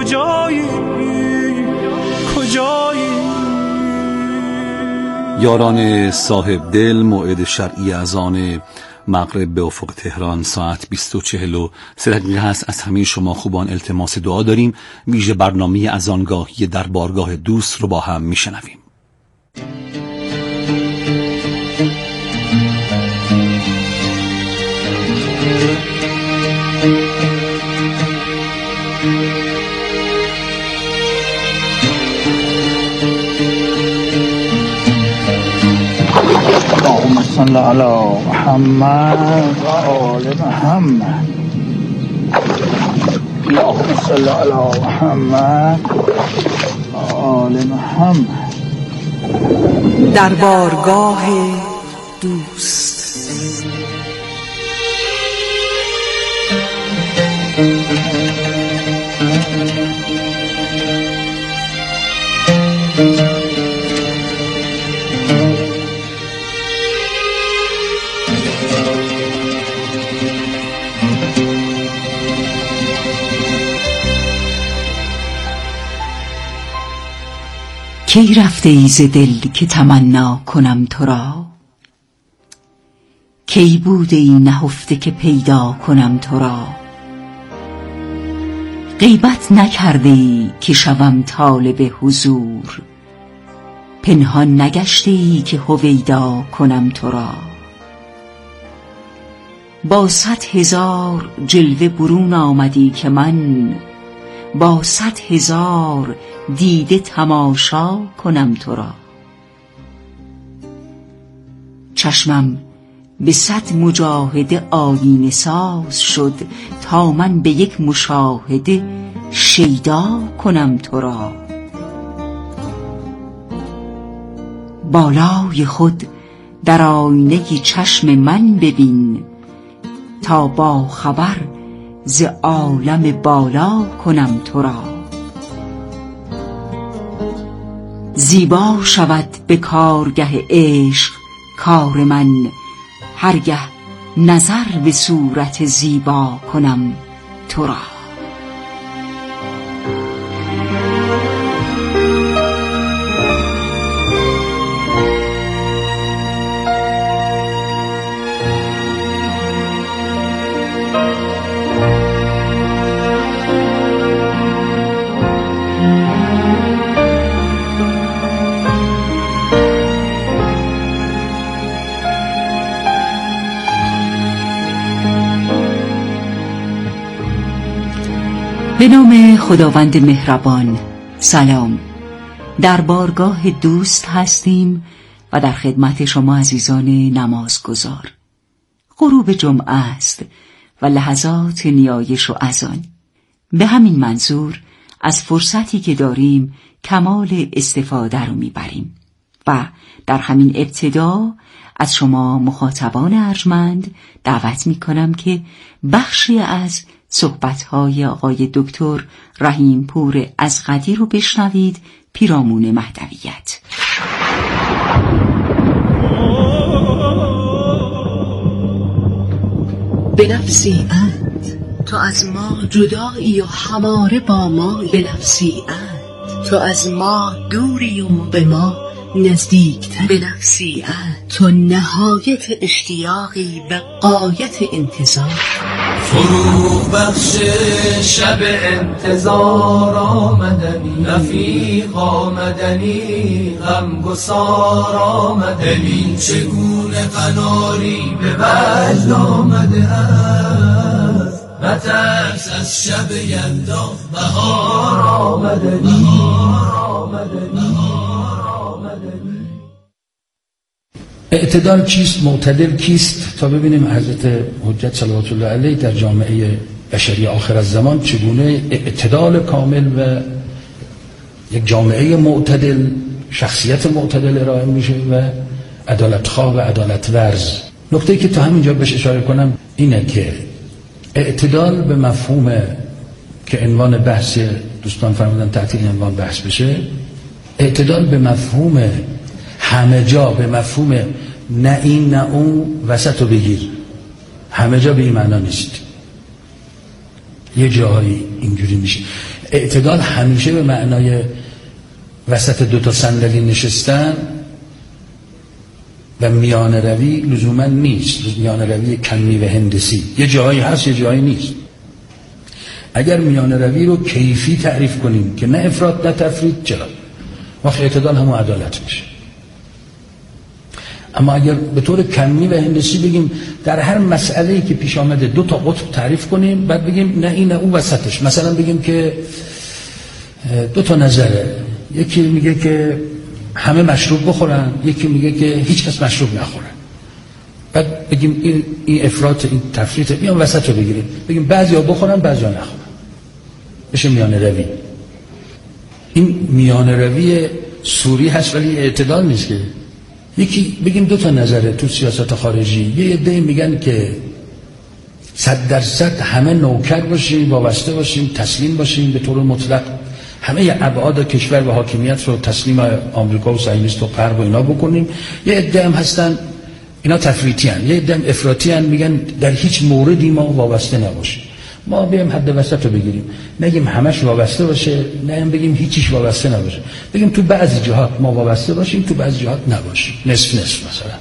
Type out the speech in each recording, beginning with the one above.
کجایی یاران صاحب دل، موعد شرعی اذان مغرب به افق تهران ساعت 20:43 هست. از همه شما خوبان التماس دعا داریم. ویژه برنامه اذانگاهی در بارگاه دوست رو با هم میشنویم. اللهم صل علی محمد و آل محمد. اللهم صل علی محمد و آل محمد. در بارگاه دوست. کی رفته ای ز دل که تمنا کنم تو را؟ کی بوده ای نهفته که پیدا کنم تو را؟ غیبت نکرده ای که شوم طالب حضور، پنهان نگشته ای که هویدا کنم تو را. با 100,000 جلوه برون آمدی که من با 100,000 دیده تماشا کنم تو را. چشمم به 100 مجاهده آیینه ساز شد تا من به یک مشاهده شیدا کنم تو را. بالای خود در آینه چشم من ببین تا با خبر ز عالم بالا کنم تو را. زیبا شود به کارگه عشق کار من، هرگه نظر به صورت زیبا کنم تو را. به نام خداوند مهربان. سلام. در بارگاه دوست هستیم و در خدمت شما عزیزان نمازگزار. غروب جمعه است و لحظات نیایش و اذان. به همین منظور از فرصتی که داریم کمال استفاده رو میبریم و در همین ابتدا از شما مخاطبان ارجمند دعوت میکنم که بخشی از صحبت‌های آقای دکتر رحیم پور ازغدی رو بشنوید. پیرامون مهدویت. به نفسی اند تو از ما جدایی و هماره با ما، به نفسی اند تو از ما دوری و به ما نزدیکتر، به نفسی اند تو نهایت اشتیاقی به غایت انتظار. فروغ بخش شب انتظار آمدنی، رفیق آمدنی، غمگسار آمدنی، چگونه قناری به وجد آمده است، نترس از شب یلدا بهار آمدنی. اعتدال چیست؟ معتدل کیست؟ تا ببینیم حضرت حجت صلوات الله علیه در جامعه بشری آخر الزمان چگونه اعتدال کامل و یک جامعه معتدل، شخصیت معتدل ارائه میشه و عدالتخواه و عدالت ورز. نکته‌ای که تا همینجا بهش اشاره کنم اینه که اعتدال به مفهوم که عنوان بحث دوستان فرمودن تحت این عنوان بحث بشه، اعتدال به مفهوم همه جا، به مفهوم نه این نه اون، وسط رو بگیر، همه جا به این معنا نیست. یه جاهایی اینجوری میشه. اعتدال همیشه به معنای وسط دو تا صندلی نشستن و میان روی لزوما نیست، میان روی کمی و هندسی. یه جایی هست یه جایی نیست. اگر میان روی رو کیفی تعریف کنیم که نه افراط نه تفرید، چرا؟ وقت اعتدال همون عدالت میشه. اما اگر به طور کمی و هندسی بگیم در هر مسئله‌ای که پیش آمده دو تا قطب تعریف کنیم، بعد بگیم نه این نه اون وسطش. مثلا بگیم که دو تا نظره، یکی میگه که همه مشروب بخورن، یکی میگه که هیچ کس مشروب نخوره. بعد بگیم این افراط این تفریط، بیام وسط رو بگیریم بگیم بعضیا بخورن بعضیا نخورن، بشه میان روی. این میان روی سوری هست ولی اعتدال نیست. که یکی بگیم دو تا نظره تو سیاست خارجی، یه عده میگن که 100% همه نوکر باشیم، وابسته باشیم، تسلیم باشیم به طور مطلق، همه ابعاد کشور و حاکمیت رو تسلیم آمریکا و صهیونیست و غرب و اینا بکنیم. یه عده هم هستن اینا تفریطی هن، یه عده هم افراطی هن، میگن در هیچ موردی ما وابسته نباشیم. ما بیایم حد وسط رو بگیریم، نگیم همش وابسته باشه، نه بگیم هیچیش وابسته نباشه، بگیم تو بعضی جهات ما وابسته باشیم، تو بعضی جهات نباشیم، نصف نصف مثلا.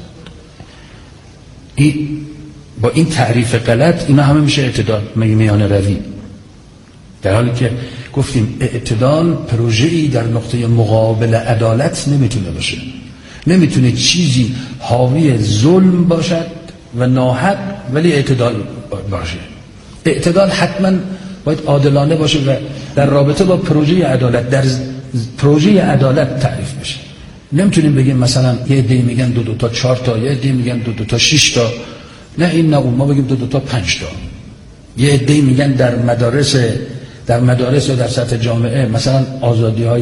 با این تعریف غلط اینا همه میشه اعتدال، میان روی. در حالی که گفتیم اعتدال پروژه‌ای در نقطه مقابل عدالت نمیتونه باشه. نمیتونه چیزی حاوی ظلم باشد و ناحق ولی اعتدال باشه. اعتدال حتما باید عادلانه باشه و در رابطه با پروژه عدالت، در پروژه عدالت تعریف بشه. نمیتونیم بگیم مثلا یه عده میگن دو تا 4 تا، یه عده میگن دو تا 6 تا، نه این نه اون، ما بگیم دو تا 5 تا. یه عده میگن در مدارس و در سطح جامعه مثلا آزادی‌های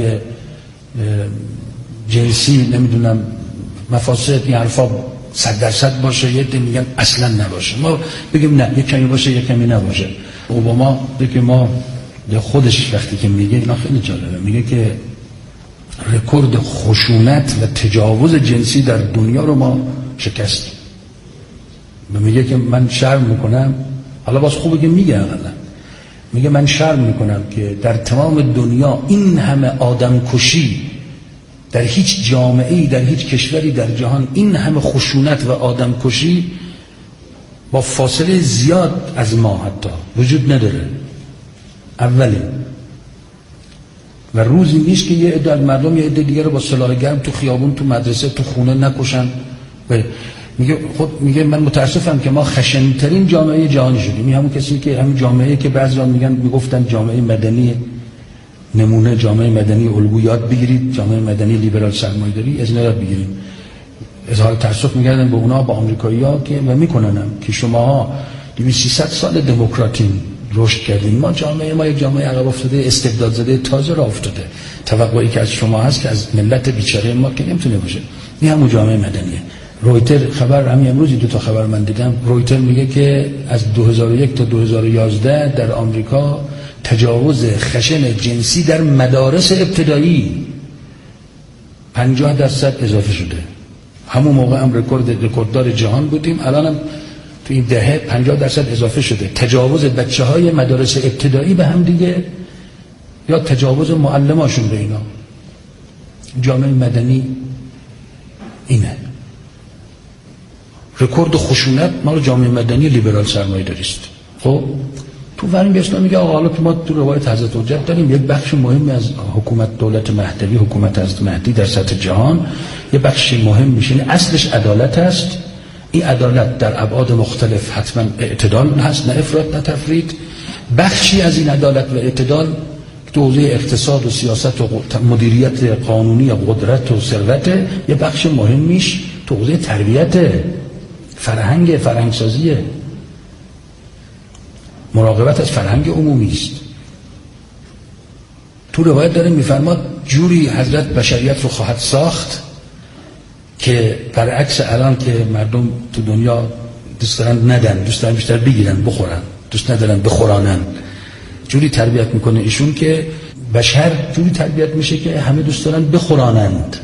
جنسی، نمیدونم مفاسد، این حرفا 100% باشه، یه عده میگن اصلا نباشه. ما بگیم نه، یه کمی باشه یه کمی نباشه. اوباما دیگه ما خودش وقتی که میگه اینا خیلی جالبه، میگه که رکورد خشونت و تجاوز جنسی در دنیا رو ما شکستیم. میگه که من شرم میکنم، حالا باز خوبه که میگه، میگه من شرم میکنم که در تمام دنیا این همه آدم کشی، در هیچ جامعه‌ای، در هیچ کشوری در جهان این همه خشونت و آدم کشی با فاصله زیاد از ما حتی وجود نداره. اولین و روزی نیست که یه عده مردم یه عده دیگه رو با سلاح گرم تو خیابون، تو مدرسه، تو خونه نکشن. میگه من متاسفم که ما خشن‌ترین جامعه جهان شدیم. همون کسی که همون جامعه که بعضیا میگفتن جامعه مدنی نمونه، جامعه مدنی الگو یاد بگیرید، جامعه مدنی لیبرال سرمایه‌داری از اینا یاد بگیرید. اظهار تأسف می‌کردن به اونا، با آمریکایی‌ها که و میکننم که شماها 200-300 سال دموکراتین رشد کردین، ما جامعه ما یک جامعه عقب افتاده، استبداد زده، تازه راه افتاده. توقعی که از شما هست که از ملت بیچاره ما که نمیتونه باشه. این همون جامعه مدنیه. رویتر خبر همین امروزی 2 تا خبر من دیدم، رویتر میگه که از 2001 تا 2011 در آمریکا تجاوز خشن جنسی در مدارس ابتدایی 50% اضافه شده. همون موقع هم رکورددار جهان بودیم، الان هم تو این دهه 50% اضافه شده. تجاوز بچه‌های مدارس ابتدایی به هم دیگه یا تجاوز معلماشون به اینا. جامعه مدنی اینه. رکورد خشونت مال جامعه مدنی لیبرال سرمایه‌داری است. خب تو فرهنگ اسلام میگه آقا حالا ما تو روایت حضرت حجت داریم یک بخش مهمی از حکومت دولت مهدوی، حکومت حضرت مهدی در سطح جهان یه بخش مهم میشه، اصلش عدالت است. این عدالت در ابعاد مختلف حتما اعتدال هست، نه افراط نه تفرید. بخشی از این عدالت و اعتدال تو حوزه اقتصاد و سیاست و مدیریت قانونی و قدرت و ثروت، یه بخش مهمیش تو حوزه تربیت، فرهنگسازی، مراقبت از فرهنگ عمومی است. تو روایت داره میفرماد جوری حضرت بشریت رو خواهد ساخت که برعکس الان که مردم تو دنیا دوست دارن ندن، دوست دارن بیشتر بگیرن بخورن، دوست ندارن بخورانن. جوری تربیت میکنه ایشون که بشر جوری تربیت میشه که همه دوست دارن بخورانند.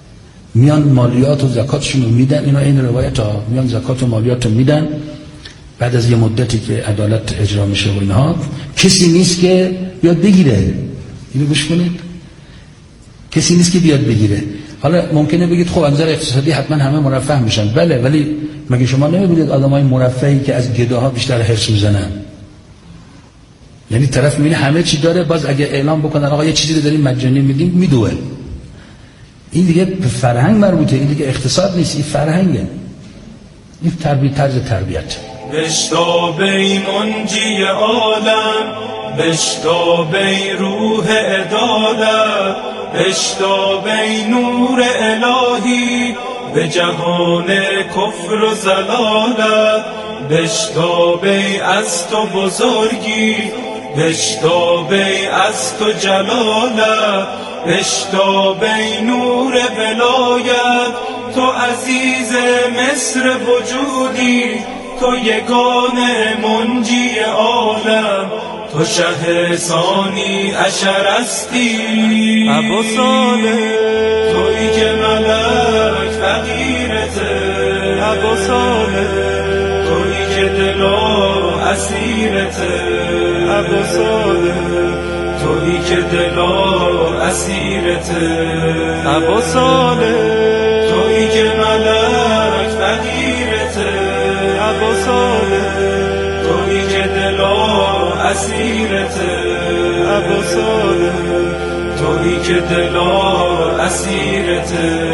میان مالیات و زکاتشون رو میدن، اینا این روایت ها، میان زکات و مالیات رو میدن، بعد از یه مدتی که عدالت اجرا میشه و اینها کسی نیست که بیاد بگیره. اینو گوش کنید، کسی نیست که بیاد بگیره. حالا ممکنه بگید خب از نظر اقتصادی حتما همه مرفه میشن، بله، ولی مگه شما نمیبینید آدمای مرفهی که از گداها بیشتر حرص میزنن؟ یعنی طرف میبینه همه چی داره، باز اگه اعلام بکنن آقا یه چیزی رو داریم مجانی میدیم میدوه. این دیگه به فرهنگ مربوطه، این دیگه اقتصاد نیست، این فرهنگه، این طرز تربیت. بشتابی منجی عالم، بشتابی روح عدالت، بشتابی نور الهی به جهان کفر و زلالت، بشتابی از تو بزرگی، بشتابی از تو جلالت، بشتابی نور ولایت، تو عزیز مصر وجودی، تو یگانه منجی عالم، تو شه ثانی عشر استی ابو صالح، تویی که ملک فقیرته ابو صالح، تویی که دلا اسیرته ابو صالح، تویی که دلا اسیرته ابو صالح، تویی که ملک فقیرته ابو صالح، تویی که دلا اسیرته ابو صالح، تویی که دلا اسیرته.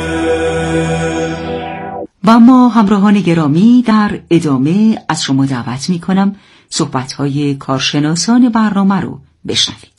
و ما همراهان گرامی در ادامه از شما دعوت می کنم صحبت‌های کارشناسان برنامه رو بشنوید.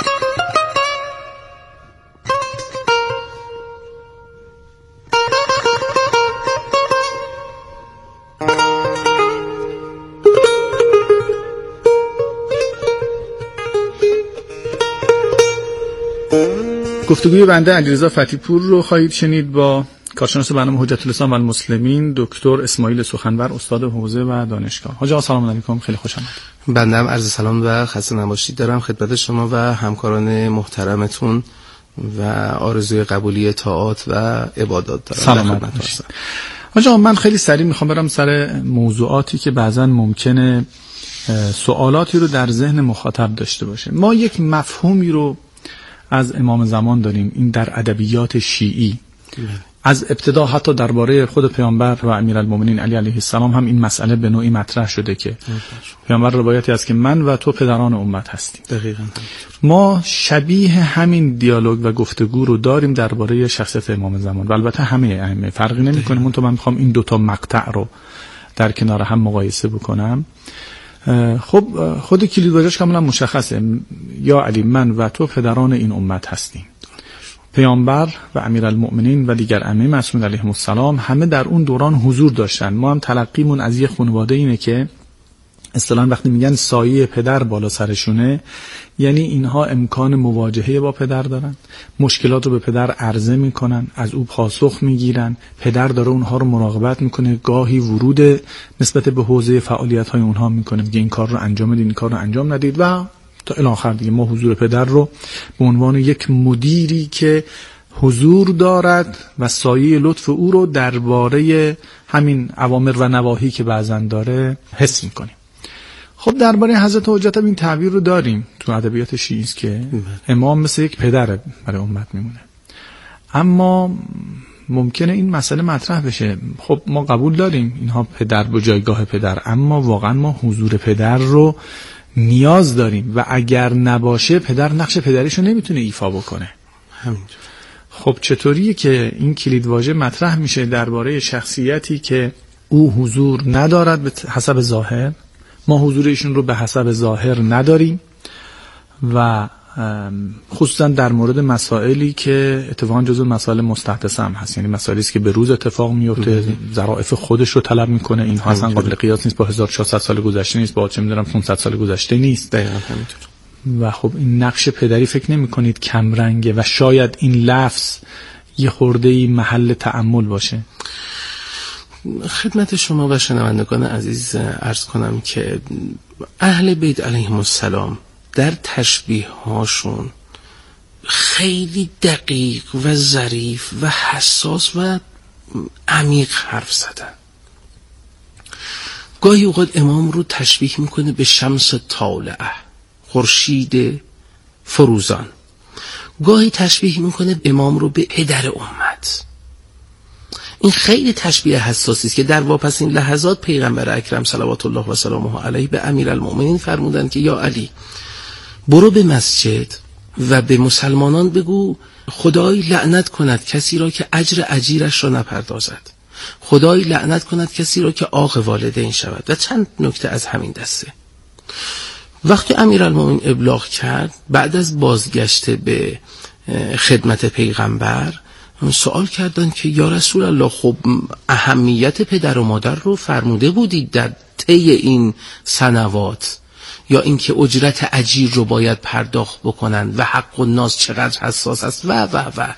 گفتگوی بنده علیرضا فتی‌پور رو خواهید شنید با کارشناس برنامه حجت الاسلام و المسلمین دکتر اسماعیل سخنور، استاد حوزه و دانشگاه. حاج آقا سلام علیکم، خیلی خوش آمدید. بنده هم عرض سلام و خسته نباشید دارم خدمت شما و همکاران محترمتون و آرزوی قبولی طاعات و عبادات دارم. سلامت باشید. حاج آقا من خیلی سریع میخوام برم سر موضوعاتی که بعضا ممکنه سوالاتی رو در ذهن مخاطب داشته باشه. ما یک مفهومی رو از امام زمان داریم، این در ادبیات شیعی از ابتدا حتی درباره خود پیامبر و امیرالمومنین علی علیه السلام هم این مسئله به نوعی مطرح شده که پیامبر روایتی است که من و تو پدران امت هستیم. دقیقاً ما شبیه همین دیالوگ و گفتگو رو داریم درباره شخصیت امام زمان و البته همه ائمه، فرقی نمی‌کنه. من می‌خوام این دوتا مقطع رو در کنار هم مقایسه بکنم. خب خود کلیدواژه‌اش کاملا مشخصه، یا علی من و تو پدران این امت هستیم. پیامبر و امیرالمؤمنین و دیگر ائمه معصومین علیهم السلام همه در اون دوران حضور داشتن. ما هم تلقیمون از یه خانواده اینه که اصطلاحاً وقتی میگن سایه پدر بالا سرشونه، یعنی اینها امکان مواجهه با پدر دارن، مشکلات رو به پدر عرضه میکنن، از او پاسخ میگیرن، پدر داره اونها رو مراقبت میکنه، گاهی ورود نسبت به حوزه فعالیت های اونها میکنه، میگه این کار رو انجام بدید، این کار رو انجام ندید و تا الی آخر دیگه. ما حضور پدر رو به عنوان یک مدیری که حضور دارد و سایه لطف او رو درباره همین اوامر و نواهی که بعضن داره حس میکنیم. خب درباره حضرت حجت این تعبیر رو داریم تو ادبیات شیعی که امام مثل یک پدر برای امت میمونه. اما ممکنه این مسئله مطرح بشه، خب ما قبول داریم اینها پدر به جایگاه پدر، اما واقعا ما حضور پدر رو نیاز داریم و اگر نباشه پدر نقش پدریشو نمیتونه ایفا بکنه. همینجور. خب چطوریه که این کلیدواژه مطرح میشه درباره شخصیتی که او حضور ندارد به حسب ظاهر، ما حضور ایشون رو به حسب ظاهر نداریم و خصوصا در مورد مسائلی که اتفاقا جزو مسائل مستحدثه هم هست، یعنی مسائلی است که به روز اتفاق میفته، ظرافت خودش رو طلب میکنه، اینها اصلا قابل قیاس نیست با 1400 سال گذشته نیست، با چه میدونم 500 سال گذشته نیست. دقیقاً همینطور. و خب این نقش پدری فکر نمی کنید کمرنگه و شاید این لفظ یه خورده‌ای محل تأمل باشه. خدمت شما و شنوندگان عزیز عرض کنم که اهل بیت علیهم السلام در تشبیه هاشون خیلی دقیق و ظریف و حساس و عمیق حرف زدن. گاهی اوقات امام رو تشبیه میکنه به شمس طالعه، خورشید فروزان. گاهی تشبیه میکنه امام رو به پدر امت. این خیلی تشبیه حساسی است که در واپسین لحظات پیغمبر اکرم صلوات الله و سلامه علیه به امیرالمؤمنین فرمودند که یا علی، برو به مسجد و به مسلمانان بگو خدای لعنت کند کسی را که اجر اجیرش را نپردازد، خدای لعنت کند کسی را که عاق والدین شود و چند نکته از همین دسته. وقتی امیرالمؤمنین ابلاغ کرد، بعد از بازگشت به خدمت پیغمبر سوال کردن که یا رسول الله، خب اهمیت پدر و مادر رو فرموده بودید در طی این سنوات، یا اینکه اجرت اجیر رو باید پرداخت بکنند و حق الناس چقدر حساس است و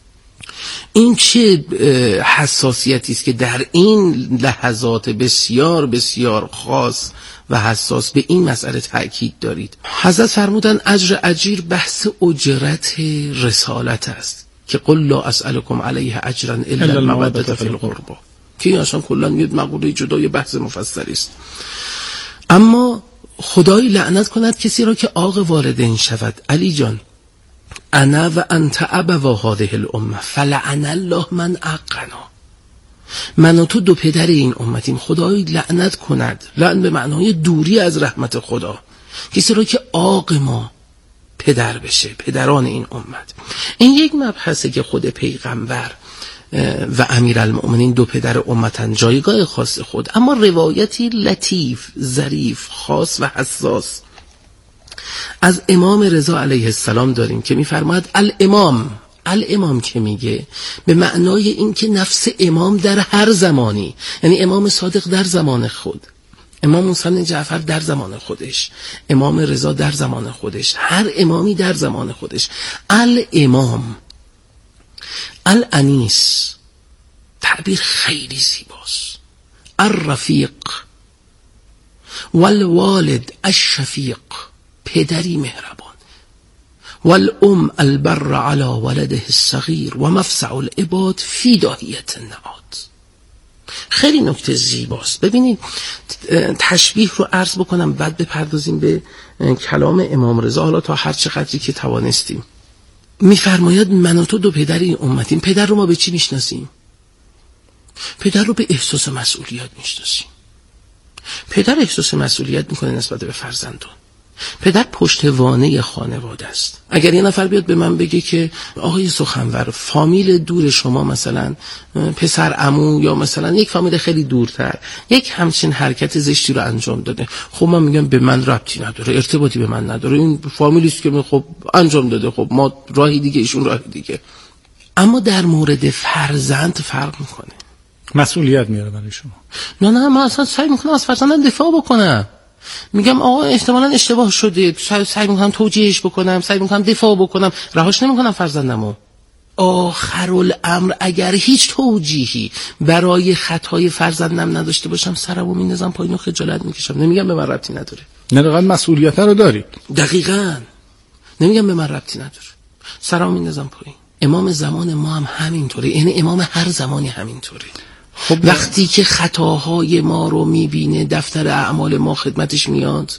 این چه حساسیتی است که در این لحظات بسیار بسیار خاص و حساس به این مسئله تأکید دارید. حضرت فرمودن اجر اجیر بحث اجرت رسالت است که قل لا اسألكم علیه اجرا الا المودة فی القربى، که این اصلا کلا یه مقوله جدای بحث مفصلی است. اما خدای لعنت کند کسی را که عاق والدین شود. علی جان، انا و انت ابوا هذه الامه فلعن الله من عقنا، من و تو دو پدر این امتیم، خدای لعنت کند، لعن به معنای دوری از رحمت خدا، کسی را که عاق ما پدر بشه، پدران این امت. این یک مبحثه که خود پیغمبر و امیرالمؤمنین دو پدر امتن، جایگاه خاص خود. اما روایتی لطیف، ظریف، خاص و حساس از امام رضا علیه السلام داریم که می‌فرماید الامام که میگه به معنای این که نفس امام در هر زمانی، یعنی امام صادق در زمان خود، امام موسی بن جعفر در زمان خودش، امام رضا در زمان خودش، هر امامی در زمان خودش. الامام، الانیس، تعبیر خیلی زیباست. الرفیق والوالد الشفیق، پدری مهربان، والام البر على ولده الصغیر و مفزع العباد فی داهیة النعات. خیلی نکته زیباست. ببینید تشبیه رو عرض بکنم، بعد بپردازیم به کلام امام رضا، حالا تا هر چقدری که توانستیم. میفرماید من و تو دو پدر این امتیم. پدر رو ما به چی میشناسیم؟ پدر رو به احساس مسئولیت میشناسیم. پدر احساس مسئولیت میکنه نسبت به فرزندان. پدر پشتوانه خانواده است. اگر یه نفر بیاد به من بگه که آقای سخنور، فامیل دور شما مثلا پسر عمو یا مثلا یک فامیل خیلی دورتر یک همچین حرکت زشتی رو انجام داده، خب من میگم به من ربطی نداره، ارتباطی به من نداره، این فامیلی است که خب انجام داده، خب ما راهی دیگه، ایشون راهی دیگه. اما در مورد فرزند فرق میکنه، مسئولیت میاره برای شما. نه من اصلا سعی میکنم از فرزندم دفاع بکنم، میگم آقا احتمالاً اشتباه شده، سعی میکنم توجیهش بکنم، سعی میکنم دفاع بکنم، رهاش نمیکنم فرزندمو. آخر الامر اگر هیچ توجیهی برای خطای فرزندم نداشته باشم، سرمو میندازم پایین و خجالت میکشم، نمیگم به من ربطی نداره. نه واقعا مسئولیت رو دارید. دقیقاً نمیگم به من ربطی نداره، سرمو میندازم پایین. امام زمان ما هم همینطوره، یعنی امام هر زمانی همینطوره. خب وقتی که خطاهای ما رو میبینه، دفتر اعمال ما خدمتش میاد،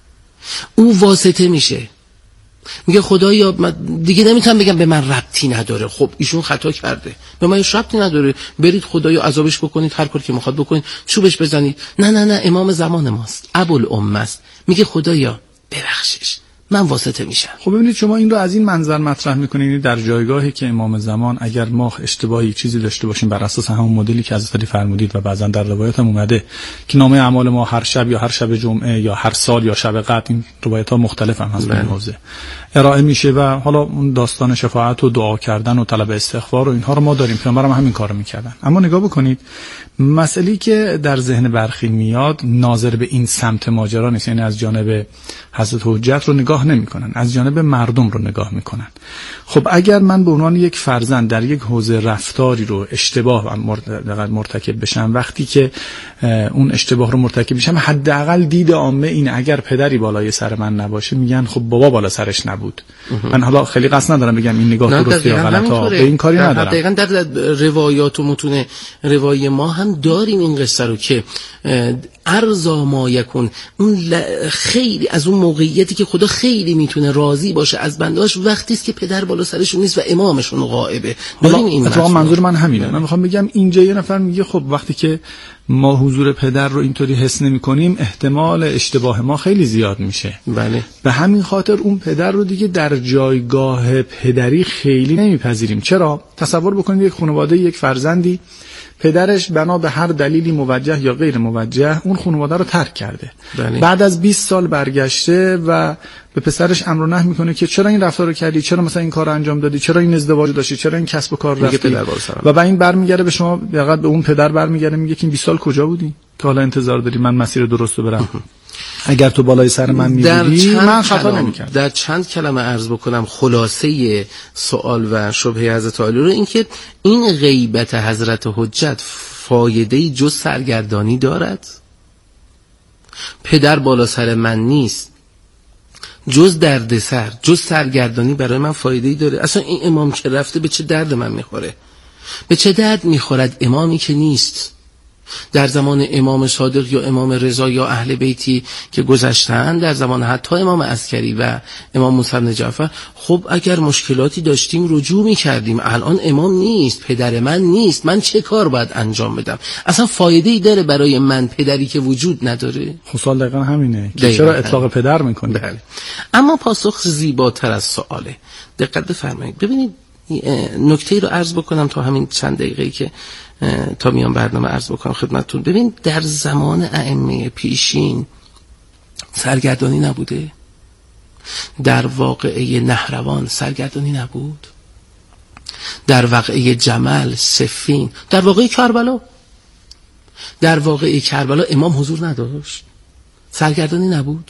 او واسطه میشه، میگه خدایا دیگه نمیتونم بگم به من ربطی نداره، خب ایشون خطا کرده، به من ربطی نداره، برید خدایا عذابش بکنید، هر کاری که میخواد بکنید، چوبش بزنید. نه امام زمان ماست، ابوالامه است، میگه خدایا ببخشش، من واسطه میشم. خب ببینید شما این رو از این منظر مطرح میکنید، در جایگاهی که امام زمان اگر ما اشتباهی چیزی داشته باشیم بر اساس همون مدلی که حضرت علی فرمودید و بعضا در روایات هم اومده که نامه اعمال ما هر شب یا هر شب جمعه یا هر سال یا شب قدر، این روایت ها مختلف هم هست به این حوزه ارائه میشه و حالا اون داستان شفاعت و دعا کردن و طلب استغفار و اینها رو ما داریم، پیامبرم همین کارو میکردن. اما نگاه بکنید، مسئله‌ای که در ذهن برخی میاد ناظر به این سمت ماجرا نیست، یعنی از جانب حضرت حجت رو نگاه نمی‌کنن، از جانب مردم رو نگاه می‌کنن. خب اگر من به عنوان یک فرزند در یک حوزه رفتاری رو اشتباه مرتکب بشم، وقتی که اون اشتباه رو مرتکب بشم، حداقل دید عامه این اگر پدری بالای سر من نباشه میگن خب بابا بالا سرش نبود، نبود. من حالا خیلی قصد ندارم بگم این نگاه درسته یا غلطه، به این کاری ندارم. دقیقاً در روایات و متون روایی ما هم داریم این قصه رو که ارزا ما یکون، اون خیلی از اون موقعیتی که خدا خیلی میتونه راضی باشه از بندهاش وقتی است که پدر بالا سرشون نیست و امامشون غائبه. داریم این اتفاقا منظور من همینه. من میخوام بگم اینجا یه نفر میگه خب وقتی که ما حضور پدر رو اینطوری حس نمی‌کنیم احتمال اشتباه ما خیلی زیاد میشه. بله. به همین خاطر اون پدر رو دیگه در جایگاه پدری خیلی نمیپذیریم. چرا؟ تصور بکنید یک خانواده، یک فرزندی پدرش بنا به هر دلیلی موجه یا غیر موجه اون خانواده رو ترک کرده. بله. بعد از 20 سال برگشته و به پسرش امر و نهی میکنه که چرا این رفتار رو کردی، چرا مثلا این کار رو انجام دادی، چرا این ازدواج داشتی، چرا این کسب و کار رفتی، و بعد این برمیگره به شما، فقط به اون پدر برمیگره میگه که این 20 سال کجا بودی که حالا انتظار داری من مسیر درست رو برم؟ اگر تو بالای سر من میبودی من خطا نمیکردم. در چند کلمه عرض بکنم خلاصه سوال و شبهه حضرت علی رو، این که این غیبت حضرت حجت فایده‌ای جز سرگردانی دارد؟ پدر بالا سر من نیست، جز دردسر، جز سرگردانی برای من فایده‌ای داره؟ اصلا این امام که رفته به چه درد من میخوره؟ به چه درد میخورد امامی که نیست؟ در زمان امام صادق یا امام رضا یا اهل بیتی که گذشتن، در زمان حتی امام عسکری و امام موسی بن جعفر، خب اگر مشکلاتی داشتیم رجوع می‌کردیم. الان امام نیست، پدر من نیست، من چه کار باید انجام بدم؟ اصلا فایده‌ای داره برای من پدری که وجود نداره؟ خصوصا دقیقاً همینه که چرا اطلاق پدر می‌کنی؟ بله. اما پاسخ زیباتر از سواله. دقت بفرمایید. ببینید نکته‌ای رو عرض بکنم تا همین چند دقیقه‌ای که تا میان برنامه عرض بکنم خدمتتون. ببین در زمان ائمه پیشین سرگردانی نبوده؟ در واقعه نهروان سرگردانی نبود؟ در واقعه جمل، صفین، در واقعه کربلا، در واقعه کربلا امام حضور نداشت؟ سرگردانی نبود؟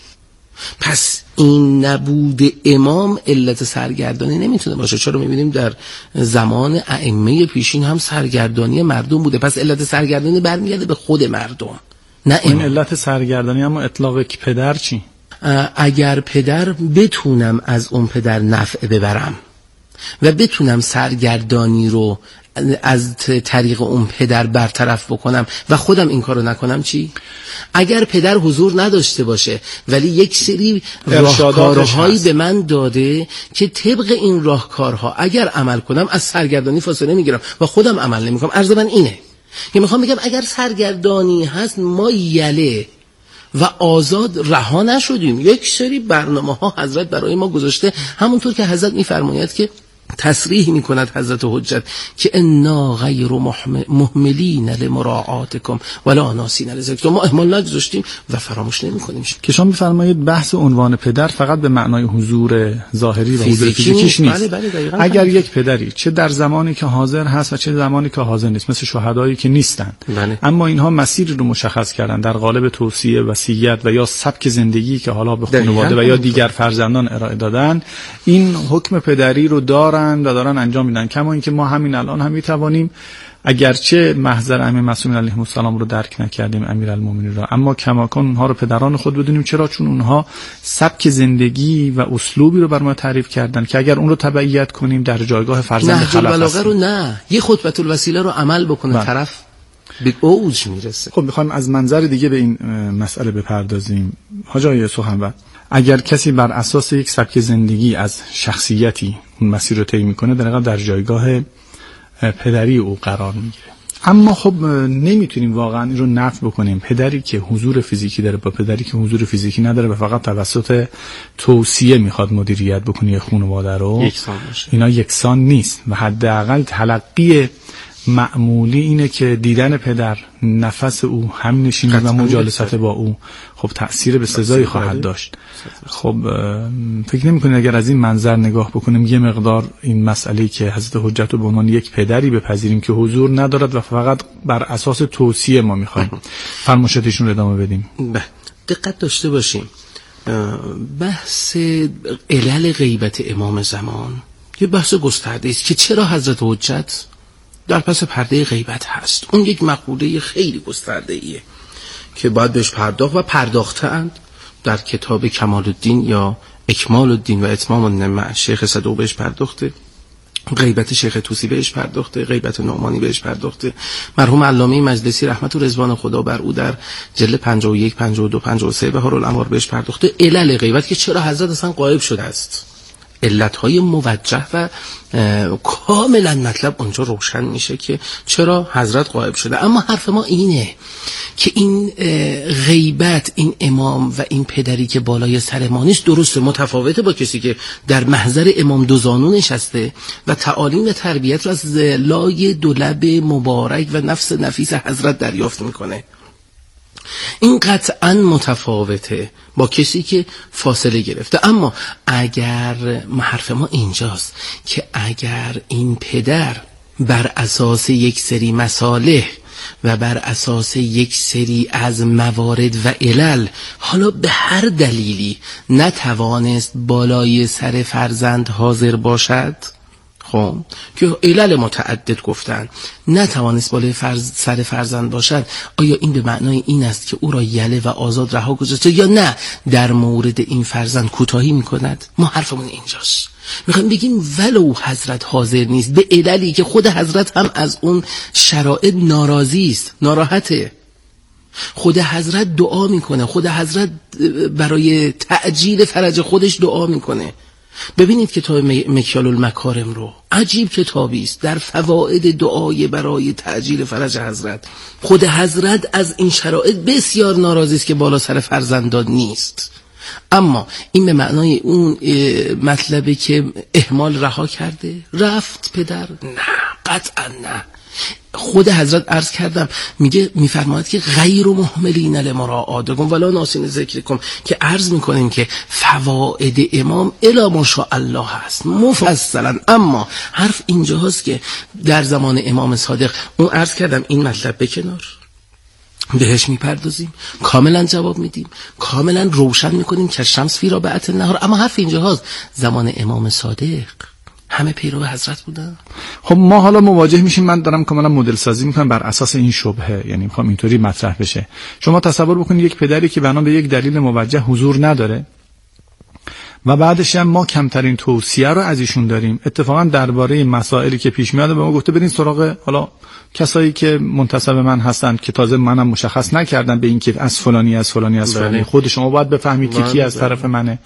پس این نبود امام علت سرگردانی نمیتونه باشه. چرا میبینیم در زمان ائمه پیشین هم سرگردانی مردم بوده. پس علت سرگردانی برمیگرده به خود مردم، نه امام. این علت سرگردانی اما اطلاق پدر چی؟ اگر پدر بتونم از اون پدر نفع ببرم و بتونم سرگردانی رو از طریق اون پدر برطرف بکنم و خودم این کارو نکنم چی؟ اگر پدر حضور نداشته باشه ولی یک سری راهکارهایی به من داده که طبق این راهکارها اگر عمل کنم از سرگردانی فاصله میگیرم و خودم عمل نمیکنم. عرض من اینه که میخوام بگم اگر سرگردانی هست ما یله و آزاد رها نشدیم. یک سری برنامه ها حضرت برای ما گذاشته، همونطور که حضرت میفرماید که تصریح میکند حضرت حجت که انا غیر مهملین لمراعاتکم ولا ناسین لذکرکم، ما اهمال نگذاشتیم و فراموش نمیکنیم. که شما میفرمایید بحث عنوان پدر فقط به معنای حضور ظاهری و حضور فیزیکیش نیست. بله اگر یک پدری چه در زمانی که حاضر هست و چه زمانی که حاضر نیست، مثل شهدایی که نیستند، اما اینها مسیر رو مشخص کردن در قالب توصیه، وصیت و یا سبک زندگی که حالا به خانواده و یا دیگر فرزندان ارائه دادن، این حکم پدری رو دارن و دارن انجام میدن. کما اینکه ما همین الان هم میتوانیم، اگرچه محضر ائمه معصومین علیهم السلام رو درک نکردیم امیرالمومنین را، اما کماکان اونها رو پدران خود بدونیم. چرا؟ چون اونها سبک زندگی و اسلوبی رو بر ما تعریف کردن که اگر اون رو تبعیت کنیم در جایگاه فرزند خلق هستیم. رو نه، یه خطبه الوسیله رو عمل بکنه طرف به اوج میرسه. خب میخوایم از منظر دیگه به این مسئله بپردازیم. حاج آقای سخنور، اگر کسی بر اساس یک سبک زندگی از شخصیتی اون مسیر رو طی میکنه، در جایگاه پدری او قرار میگیره. اما خب نمیتونیم واقعا این رو نفی بکنیم. پدری که حضور فیزیکی داره با پدری که حضور فیزیکی نداره و فقط توسط توصیه میخواد مدیریت بکنه خانواده رو، اینا یکسان نیست و حداقل تلقی معمولی اینه که دیدن پدر، نفس او، همنشینی و مجالست با او خب تأثیر به سزایی خواهد داشت. خب فکر نمی‌کنید اگر از این منظر نگاه بکنیم یه مقدار این مسئله که حضرت حجت رو به عنوان یک پدری بپذیریم که حضور ندارد و فقط بر اساس توصیه ما می‌خوایم فرمایشاتشون رو ادامه بدیم؟ دقت داشته باشیم. بحث علل غیبت امام زمان یه بحث گسترده است که چرا حضرت حجت در پس پرده غیبت هست. اون یک مقوله خیلی گسترده‌ایه که باید بهش پرداخت و پرداختند در کتاب کمال الدین یا اکمال الدین و اتمام النعمه شیخ صدوق بهش پرداخته، غیبت شیخ طوسی بهش پرداخته، غیبت نعمانی بهش پرداخته، مرحوم علامه مجلسی رحمت و رضوان خدا بر او در جلد 51 52 53 بهار الانوار بهش پرداخته علل غیبت که چرا حضرت اصلا غایب شده است، علتهای موجه و کاملا مطلب اونجا روشن میشه که چرا حضرت غایب شده. اما حرف ما اینه که این غیبت، این امام و این پدری که بالای سر ما نیست درسته، متفاوته با کسی که در محضر امام دوزانو نشسته و تعالیم و تربیت رو از لای دو لب مبارک و نفس نفیس حضرت دریافت میکنه. این قطعا متفاوته با کسی که فاصله گرفته. اما اگر حرف ما اینجاست که اگر این پدر بر اساس یک سری مصالح و بر اساس یک سری از موارد و علل حالا به هر دلیلی نتوانست بالای سر فرزند حاضر باشد، خب که علل متعدد گفتن، نتوانست بالای سر فرزند باشد، آیا این به معنای این است که او را یله و آزاد رها گذاشته یا نه در مورد این فرزند کوتاهی میکند؟ ما حرفمون اینجاست، میخوایم بگیم ولو حضرت حاضر نیست به عللی که خود حضرت هم از اون شرایط ناراضی است، ناراحته، خود حضرت دعا میکنه، خود حضرت برای تعجیل فرج خودش دعا میکنه. ببینید کتاب مکیال المکارم رو، عجیب کتابی است در فواید دعای برای تعجیل فرج حضرت. خود حضرت از این شرایط بسیار ناراضی است که بالا سر فرزندان نیست، اما این به معنای اون مطلبه که اهمال رها کرده رفت پدر؟ نه، قطعا نه. خود حضرت عرض کردم میفرماید که غیر مهملین لمراعاتکم ولا ناسین ذکرکم، که عرض میکنیم که فواید امام الا ماشاء الله هست مفصلا. اما حرف اینجا هست که در زمان امام صادق اون عرض کردم این مطلب به کنار، بهش میپردازیم، کاملا جواب میدیم، کاملا روشن میکنیم که شمس فی رابعه النهار. اما حرف اینجا هست زمان امام صادق همه پیرو حضرت بودن. خب ما حالا مواجه میشیم، من دارم کاملا مدل سازی میکنم بر اساس این شبهه، یعنی میخوام اینطوری مطرح بشه. شما تصور بکنید یک پدری که بنا به یک دلیل موجه حضور نداره و بعدش هم ما کمترین توصیه رو از ایشون داریم، اتفاقا درباره مسائلی که پیش میاد به ما گفته برین سراغ حالا کسایی که منتسب من هستن که تازه منم مشخص نکردن به این که از فلانی از فلانی از فلانی، خود شما باید بفهمید که کی از طرف منه.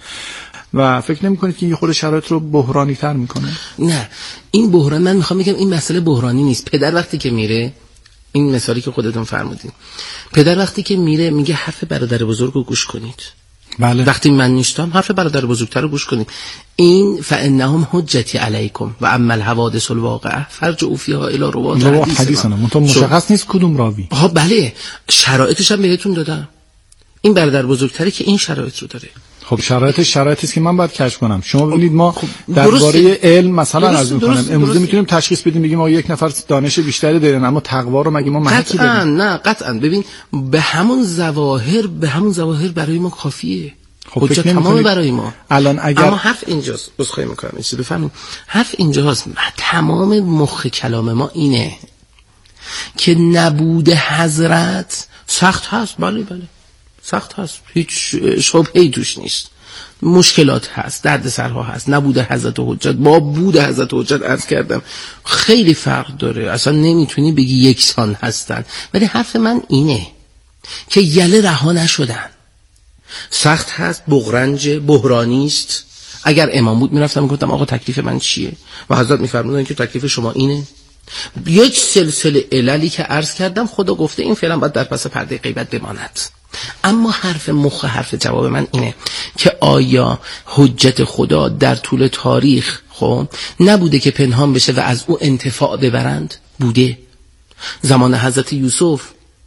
و فکر نمی کنید که این خود شرایط رو بحرانی تر میکنه؟ نه، این بحران، من میخوام بگم این مسئله بحرانی نیست. پدر وقتی که میره، این مثالی که خودتون فرمودین، پدر وقتی که میره میگه حرف برادر بزرگ رو گوش کنید. بله. وقتی من نیستم حرف برادر بزرگتر رو گوش کنید. این فانهم حجتی علیکم و اما الحوادث الواقعه فرجعوا فیها الی رواة حدیثنا. مشخص نیست کدوم راوی. ها بله، شرایطش هم بهتون دادم. این برادر بزرگتری که این شرایط رو داره. خب شرایطی است که من باید کشف کنم. شما ببینید ما درباره علم مثلا از می‌کنم امروز میتونیم تشخیص بدیم بگیم ما یک نفر دانش بیشتری دارن، اما تقوا رو مگه ما محکی داریم؟ نه قطعا. ببین به همون ظواهر برای ما کافیه. خب حجت تمام برای ما. الان اگر اما حرف اینجاست، بسخواهی میکنم این چیز بفهمید، حرف اینجاست، تمام مخ کلام ما اینه که نبود حضرت سخت هست. بله سخت هست، هیچ شبهه‌ای توش نیست، مشکلات هست، دردسرها هست. نبود حضرت و حجت با بود حضرت و حجت عرض کردم خیلی فرق داره، اصلا نمیتونی بگی یکسان هستن. ولی حرف من اینه که یله رها نشدن، سخت هست، بغرنج، بحرانی است. اگر امام بود میرفتم میگفتم آقا تکلیف من چیه و حضرت میفرمودن که تکلیف شما اینه. یک سلسله عللی که عرض کردم خدا گفته این فعلا باید در پس پرده غیبت بماند. اما حرف جواب من اینه که آیا حجت خدا در طول تاریخ خب نبوده که پنهان بشه و از او انتفاع ببرند؟ بوده. زمان حضرت یوسف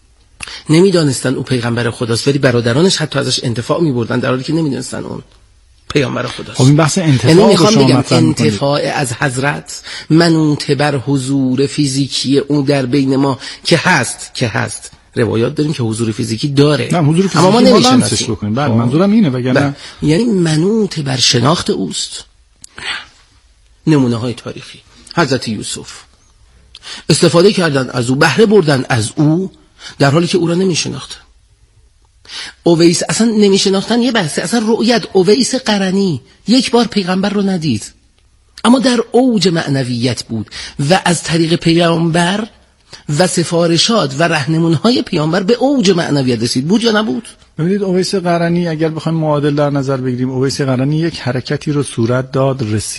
نمیدانستن او پیغمبر خداست ولی برادرانش حتی ازش انتفاع میبردن در حالی که نمیدونستن اون پیامبر خداست. خب این بحث انتفاع رو شما مطرح انتفاع از حضرت منوط بر حضور فیزیکی اون در بین ما که هست. روایات داریم که حضور فیزیکی داره. نه حضور فیزیکی ما نمیشناسیم بکنیم. بله منظورم اینه وگرنه یعنی منوط بر شناخت اوست. نمونه های تاریخی حضرت یوسف استفاده کردن از او، بهره بردن از او در حالی که او را نمیشناختن. اویس اصلا نمیشناختن یه بحثه، اصلا رؤیت. اویس قرنی یک بار پیغمبر رو ندید، اما در اوج معنویت بود و از طریق پیغمبر و سفارشات و راهنمونهای پیامبر به اوج معنویت رسید. بود یا نبود؟ ببینید اویس قرنی اگر بخوایم معادل در نظر بگیریم، اویس قرنی یک حرکتی رو صورت داد، رسید